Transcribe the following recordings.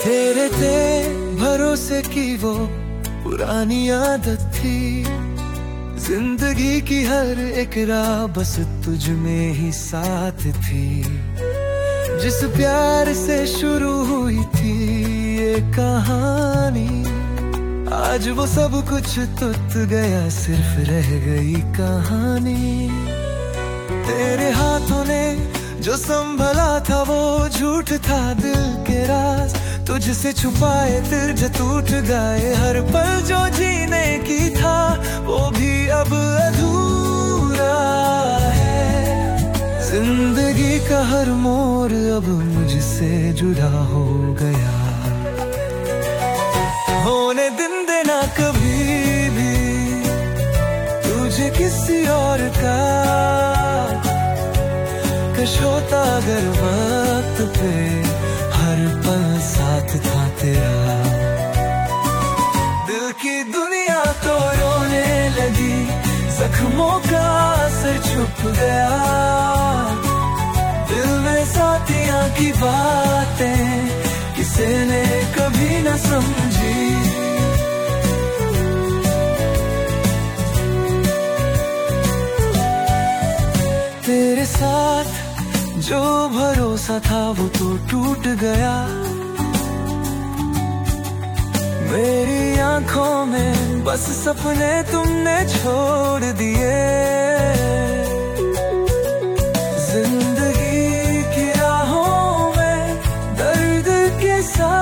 तेरे थे भरोसे की वो पुरानी आदत थी, जिंदगी की हर एक राह बस तुझ में ही साथ थी। जिस प्यार से शुरू हुई थी ये कहानी, आज वो सब कुछ टूट गया, सिर्फ रह गई कहानी। तेरे हाथों ने जो संभला था वो झूठ था, दिल के राज तुझसे छुपाए दिल जो टूट गए। हर पल जो जीने की था वो भी अब अधूरा है। जिंदगी का हर मोड़ अब मुझसे जुदा हो गया। होने दिन देना कभी भी तुझे किसी और का, कश होता अगर वक्त पे हर पल साथ था तेरा। दिल की दुनिया तो रोने लगी, जख्मों का असर छुप गया। दिल में साथियां की बातें किसी ने कभी न समझी। तेरे साथ जो भरोसा था वो तो टूट गया। मेरी आंखों में बस सपने तुमने छोड़ दिए। जिंदगी की राहों में दर्द के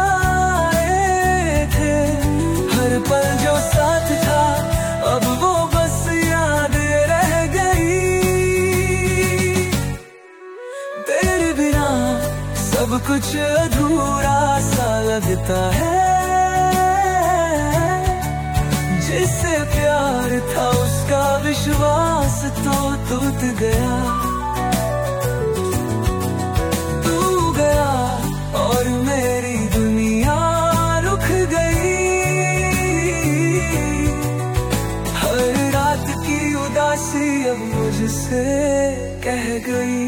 साए थे, हर पल जो साथ था अब वो बस याद रह गई। तेरे बिना सब कुछ अधूरा सा लगता है। जिससे प्यार था उसका विश्वास तो टूट गया। तू गया और मेरी दुनिया रुक गई। हर रात की उदासी अब मुझसे कह गई।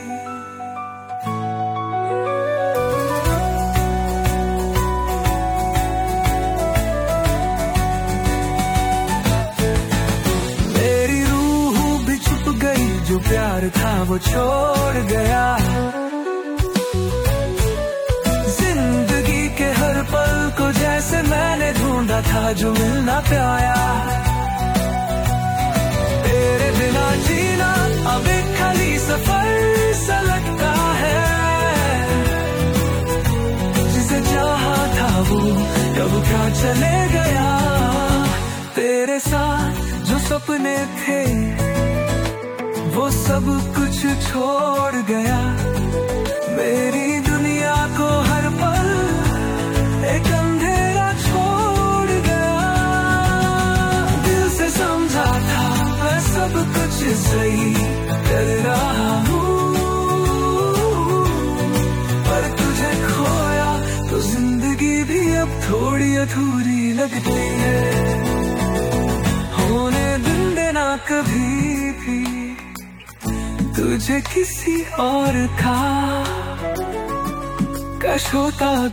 जो प्यार था वो छोड़ गया। जिंदगी के हर पल को जैसे मैंने ढूंढा था जो मिल ना पाया। तेरे बिना जीना अब एक खाली सफर सा लगता है। जिसे चाहा था वो कब क्या चले गया। तेरे साथ जो सपने थे वो सब कुछ छोड़ गया। मेरी दुनिया को हर पल एक अंधेरा छोड़ गया। दिल से समझा था मैं सब कुछ सही कर रहा हूँ, पर तुझे खोया तो जिंदगी भी अब थोड़ी अधूरी लगती है। होने दिन देना कभी भी तुझे किसी और का, कश होता